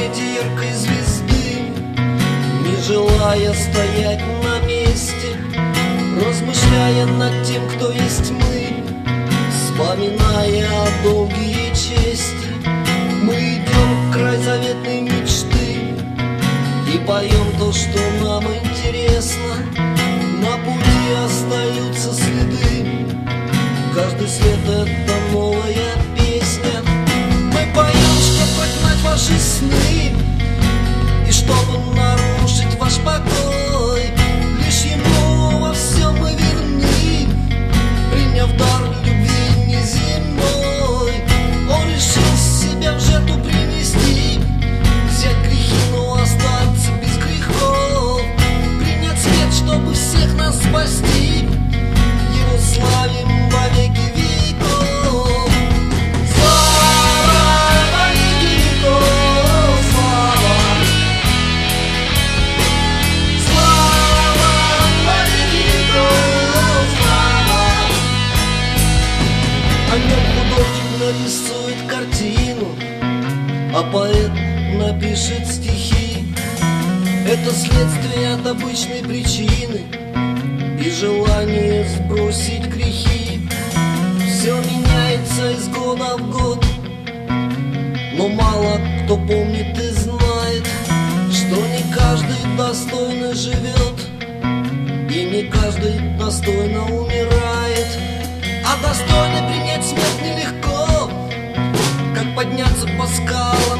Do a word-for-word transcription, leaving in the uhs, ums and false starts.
свете яркой звезды, не желая стоять на месте, размышляя над тем, кто есть мы, вспоминая о долге и чести. Мы идем в край заветной мечты и поем то, что нам интересно. На пути остаются следы, каждый след — это новая песня. Мы поем, чтобы прогнать ваши сны и чтобы нарушить ваш покой. Лишь ему во всем мы верны, приняв дар любви неземной. Он решил себя в жертву принести, взять грехи, но остаться без грехов, принять свет, чтобы всех нас спасти. Его славим во веки веков. Слава во веки веков, слава. Слава во веки веков, слава. О нем художник нарисует картину, а поэт напишет стихи. Это следствие от обычной причины и желание сбросить грехи. Все меняется из года в год, но мало кто помнит и знает, что не каждый достойно живет и не каждый достойно умирает. А достойно принять смерть нелегко, как подняться по скалам